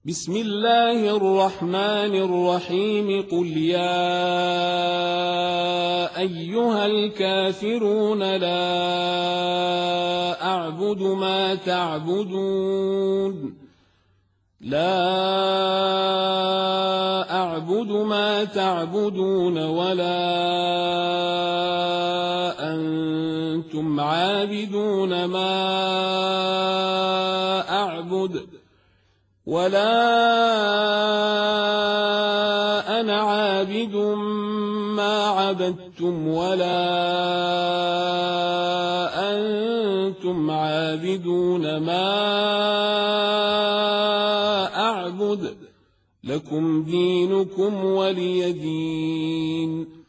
بسم الله الرحمن الرحيم قل يا أيها الكافرون لا أعبد ما تعبدون ولا أنتم عابدون ما أعبد ولا أنا عابد ما عبدتم ولا أنتم عابدون ما أعبد لكم دينكم ولي دين.